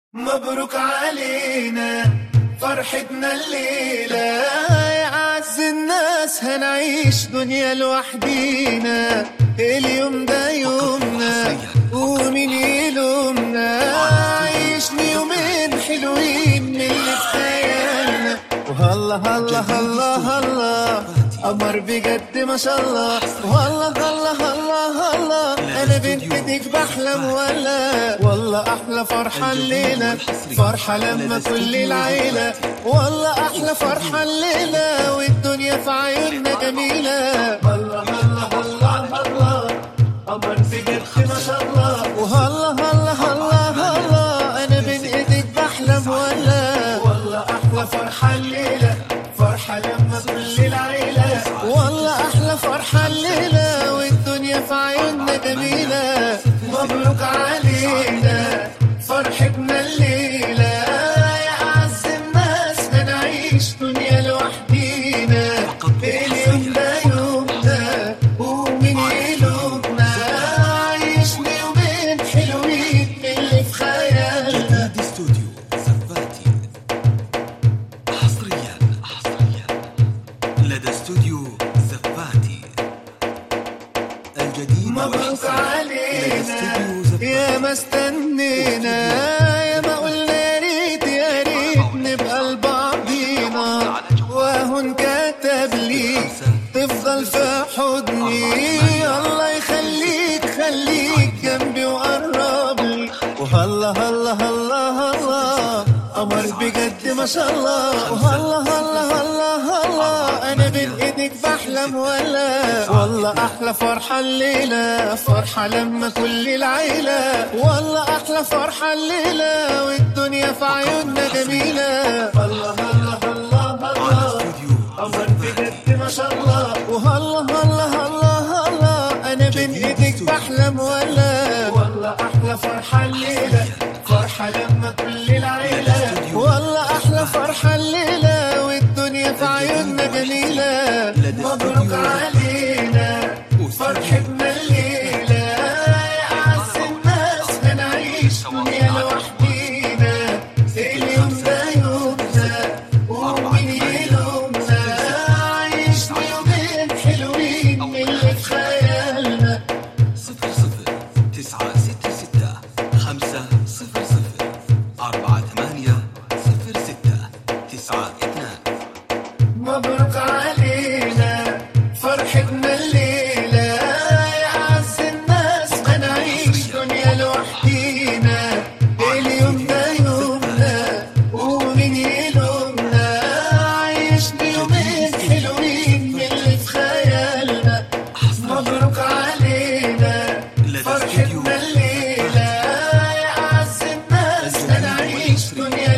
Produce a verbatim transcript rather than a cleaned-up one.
مبروك علينا فرحتنا الليلة، يا أعز الناس هنعيش دنيا لوحدينا. اليوم ده يومنا ومين يلومنا، عيشني يومين حلوين من اللي في خيالنا. وهلا هلا هلا هلا قمر بجد ما شاء الله. والله هلا هلا هلا انا بين ايديك بحلم، ولا والله احلى فرحه الليله، فرحه لما كل العيله. والله احلى فرحه الليله والدنيا في عيوننا جميله. والله هلا هلا هلا قمر بجد ما شاء الله. وهلا هلا هلا هلا انا بين ايديك بحلم، ولا والله احلى فرحه الليله، فرحه لما كل العيله. والله احلى فرحه الليله والدنيا في عيوننا جميله. مبروك علينا فرحتنا الليله، يا اعز الناس هنعيش دنيا لوحدينا. اليوم ده يومنا ومين يلومنا، عيشنا يومين حلوين من اللي في خيالنا. جديد استوديو زفاتي حصريا حصريا لدى استوديو زفاتي الجديد. مبروك علينا يا ما استنينا، يا ما قلنا يا ريت يا ريت نبقى لبعضينا. واهو انكتب لي تفضل في حضني، الله يخليك خليك جنبي وقرب لي. وهلا هلا هلا هلا قمر بجد ما شاء الله. وهلا هلا هلا هلا انا بين ايديك بحلم، ولا والله احلى فرحه الليله، فرحه لما كل العيله. والله احلى فرحه الليله والدنيا في عيوننا جميله. والله هلا هلا هلا قمر بجد ما شاء الله. وهلا هلا هلا هلا انا بين ايديك بحلم، ولا والله احلى فرحه الليله، فرحه لما كل العيله. والله احلى فرحه الليله والدنيا في عيوننا جميله. مبروك علينا فرحتنا الليله، يا اعز الناس هنعيش دنيا لوحدينا. اليوم ده يومنا ومين يلومنا، عيشنا يومين حلوين من اللي في خيالنا. صفر صفر تسعة ستة ستة خمسة صفر صفر أربعة ثمانية صفر ستة تسعة اثنان. مبروك علينا فرحتنا الليلة، يا أعز الناس هنعيش دنيا لوحدينا. اليوم ده يومنا ومين يلومنا، عيشنا يومين حلوين من اللي في خيالنا. مبروك علينا فرحتنا الليلة، يا أعز الناس هنعيش دنيا